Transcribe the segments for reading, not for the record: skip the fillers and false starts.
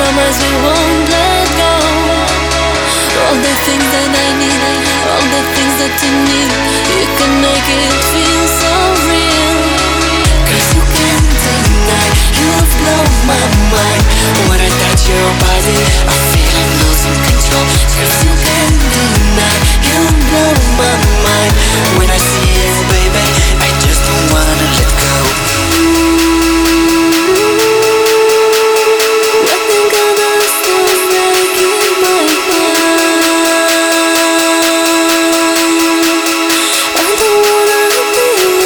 promise we won't let go. All the things that I need, all the things that you need, you can make it feel so real. 'Cause you can't deny, you've blown my mind. When I touch your body, I feel I'm losing control. 'Cause you can't deny, you blow my mind. When I see you, baby, I just don't wanna let go. Nothing gonna stop breaking my heart. I don't wanna be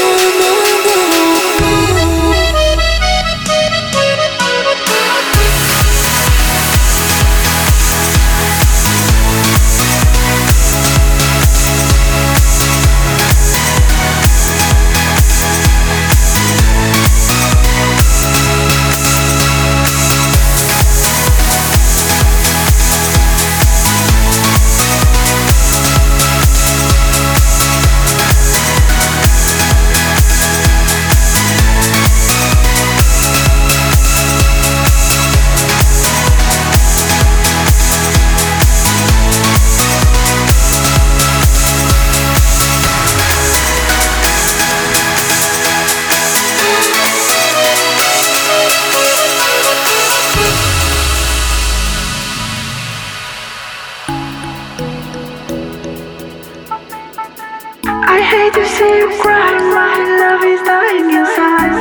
I hate to see you cry, my love is dying inside.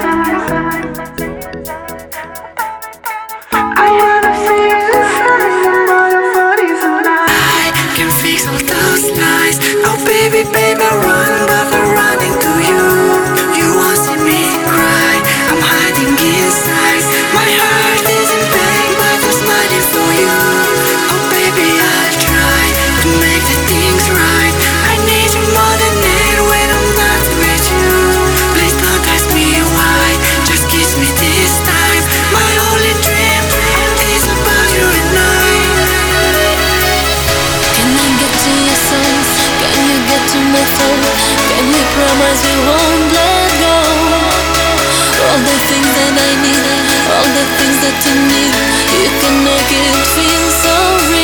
I wanna feel the sun, but your body's alive. I can fix all those lies. Oh baby, baby, run, but I'm running to you. You won't see me cry, I'm hiding inside. My heart is in pain, but I'm smiling for you. Oh baby, I'll try to make the things right. I need you more than air when I'm not with you. Please don't ask me why, just kiss me this time. My only dream is about you and I. Can I get to your soul? Can you get to my soul? Can you promise we won't let go? All the things that I need, all the things that you need, you can make it feel so real.